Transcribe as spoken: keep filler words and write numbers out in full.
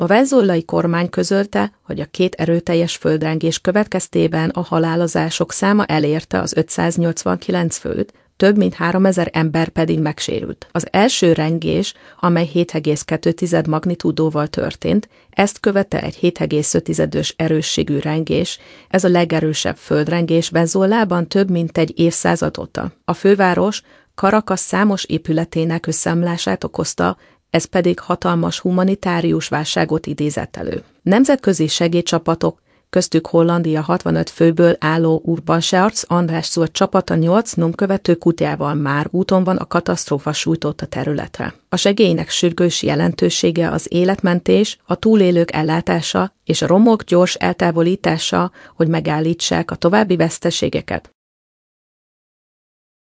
A venezuelai kormány közölte, hogy a két erőteljes földrengés következtében a halálozások száma elérte az ötszáznyolcvankilenc főt, több mint háromezer ember pedig megsérült. Az első rengés, amely hét egész kettő magnitúdóval történt, ezt követte egy hét egész öt erősségű rengés, ez a legerősebb földrengés Venezuelában több mint egy évszázad óta. A főváros Caracas számos épületének összeomlását okozta, ez pedig hatalmas humanitárius válságot idézett elő. Nemzetközi segélycsapatok, köztük Hollandia hatvanöt főből álló Urban Schaerts András Szúr csapata nyolc nyomkövető kutyával már úton van a katasztrófa sújtotta területre. A segélynek sürgős jelentősége az életmentés, a túlélők ellátása és a romok gyors eltávolítása, hogy megállítsák a további veszteségeket.